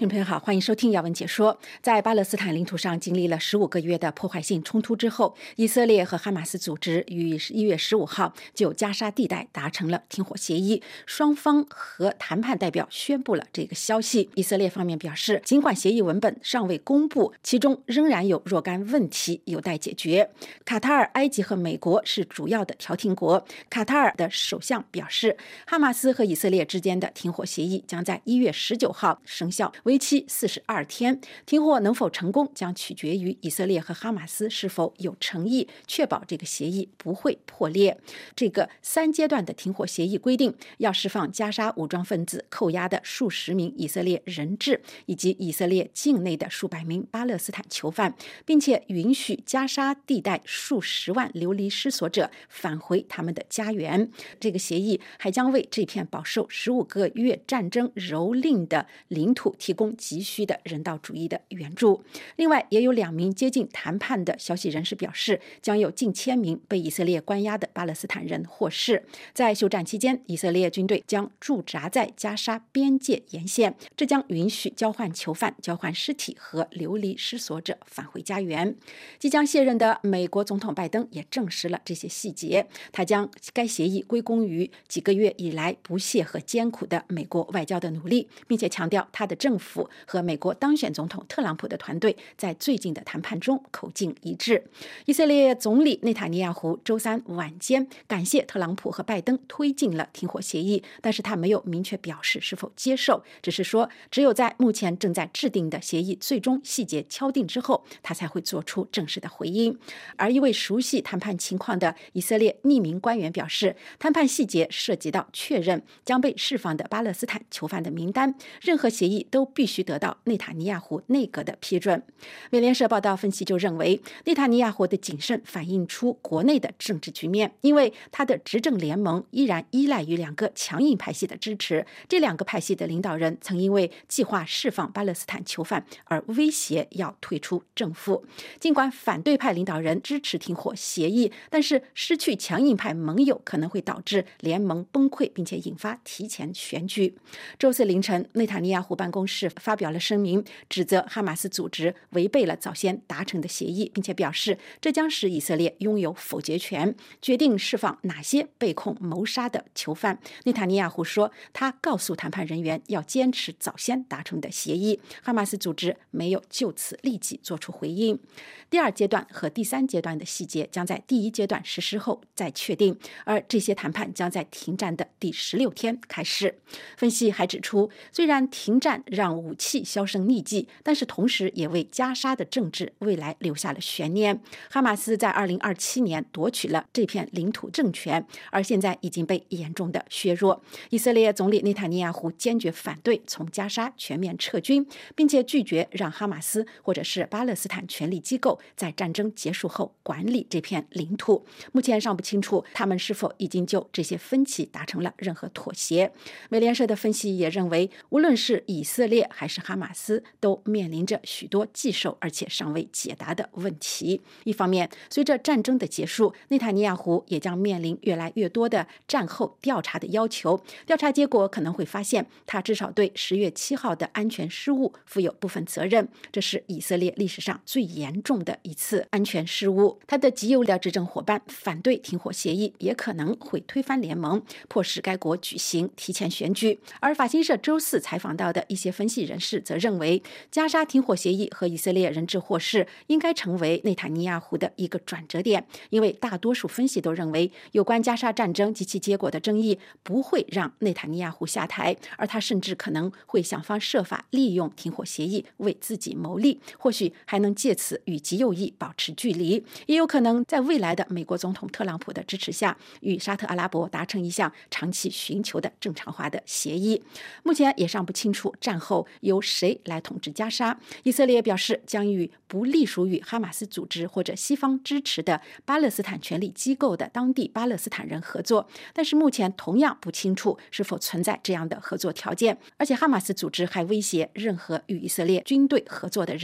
听众朋友好，欢迎收听要闻解说。在巴勒斯坦领土上经历了15个月的破坏性冲突之后，以色列和哈马斯组织于1月15号就加沙地带达成了停火协议，双方和谈判代表宣布了这个消息。以色列方面表示，尽管协议文本尚未公布，其中仍然有若干问题有待解决。卡塔尔、埃及和美国是主要的调停国。卡塔尔的首相表示，哈马斯和以色列之间的停火协议将在1月19号生效，为期42天。停火能否成功将取决于以色列和哈马斯是否有诚意确保这个协议不会破裂。这个3阶段的停火协议规定，要释放加沙武装分子扣押的数十名以色列人质，以及以色列境内的数百名巴勒斯坦囚犯，并且允许加沙地带数十万流离失所者返回他们的家园。这个协议还将为这片饱受15个月战争蹂躏的领土提供急需的人道主义的援助。另外，也有2名接近谈判的消息人士表示，将有近1000名被以色列关押的巴勒斯坦人获释。在休战期间，以色列军队将驻扎在加沙边界沿线，这将允许交换囚犯、交换尸体和流离失所者返回家园。即将卸任的美国总统拜登也证实了这些细节，他将该协议归功于几个月以来不懈和艰苦的美国外交的努力，并且强调他的政府和美国当选总统特朗普的团队在最近的谈判中口径一致。以色列总理内塔尼亚胡周三晚间感谢特朗普和拜登推进了停火协议，但是他没有明确表示是否接受，只是说只有在目前正在制定的协议最终细节敲定之后，他才会做出正式的回应。而一位熟悉谈判情况的以色列匿名官员表示，谈判细节涉及到确认将被释放的巴勒斯坦囚犯的名单，任何协议都必须得到内塔尼亚胡内阁的批准。美联社报道分析就认为，内塔尼亚胡的谨慎反映出国内的政治局面，因为他的执政联盟依然依赖于2个强硬派系的支持。这2个派系的领导人曾因为计划释放巴勒斯坦囚犯而威胁要退出政府。尽管反对派领导人支持停火协议，但是失去强硬派盟友可能会导致联盟崩溃，并且引发提前选举。周四凌晨，内塔尼亚胡办公室发表了声明，指责哈马斯组织违背了早先达成的协议，并且表示这将使以色列拥有否决权，决定释放哪些被控谋杀的囚犯。内塔尼亚胡说，他告诉谈判人员要坚持早先达成的协议。哈马斯组织没有就此立即做出回应。第2阶段和第3阶段的细节将在第1阶段实施后再确定，而这些谈判将在停战的第16天开始。分析还指出，虽然停战让武器销声匿迹，但是同时也为加沙的政治未来留下了悬念。哈马斯在2027年夺取了这片领土政权，而现在已经被严重的削弱。以色列总理内塔尼亚胡坚决反对从加沙全面撤军，并且拒绝让哈马斯或者是巴勒斯坦权力机构在战争结束后管理这片领土。目前尚不清楚他们是否已经就这些分歧达成了任何妥协。美联社的分析也认为，无论是以色列还是哈马斯都面临着许多棘手而且尚未解答的问题。一方面，随着战争的结束，内塔尼亚胡也将面临越来越多的战后调查的要求。调查结果可能会发现，他至少对10月7号的安全失误负有部分责任，这是以色列历史上最严重的一次安全失误。他的极右的执政伙伴反对停火协议，也可能会推翻联盟，迫使该国举行提前选举。而法新社周四采访到的一些分析人士则认为，加沙停火协议和以色列人质获释应该成为内塔尼亚胡的一个转折点，因为大多数分析都认为，有关加沙战争及其结果的争议不会让内塔尼亚胡下台，而他甚至可能会想方设法利用停火协议为自己谋利，或许还能借此与极右翼保持距离，也有可能在未来的美国总统特朗普的支持下，与沙特阿拉伯达成一项长期寻求的正常化的协议。目前也尚不清楚战后由谁来统治加沙。以色列表示将与不隶属于哈马斯组织或者西方支持的巴勒斯坦权力机构的当地巴勒斯坦人合作，但是目前同样不清楚是否存在这样的合作条件，而且哈马斯组织还威胁任何与以色列军队合作的人。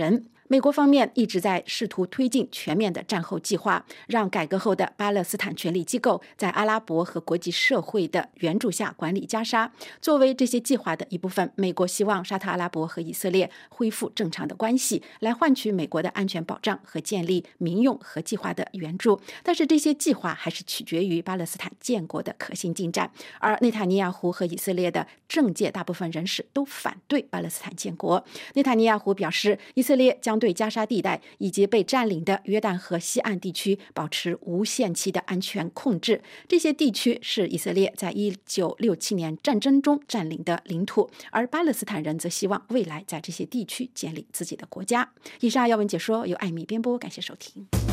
美国方面一直在试图推进全面的战后计划，让改革后的巴勒斯坦权力机构在阿拉伯和国际社会的援助下管理加沙。作为这些计划的一部分，美国希望沙特阿拉伯和以色列恢复正常的关系，来换取美国的安全保障和建立民用和计划的援助。但是这些计划还是取决于巴勒斯坦建国的可行进展，而内塔尼亚胡和以色列的政界大部分人士都反对巴勒斯坦建国。内塔尼亚胡表示，以色列将对加沙地带以及被占领的约旦河西岸地区保持无限期的安全控制。这些地区是以色列在1967年战争中占领的领土，而巴勒斯坦人则希望未来在这些地区建立自己的国家。以上要闻解说由艾米编播，感谢收听。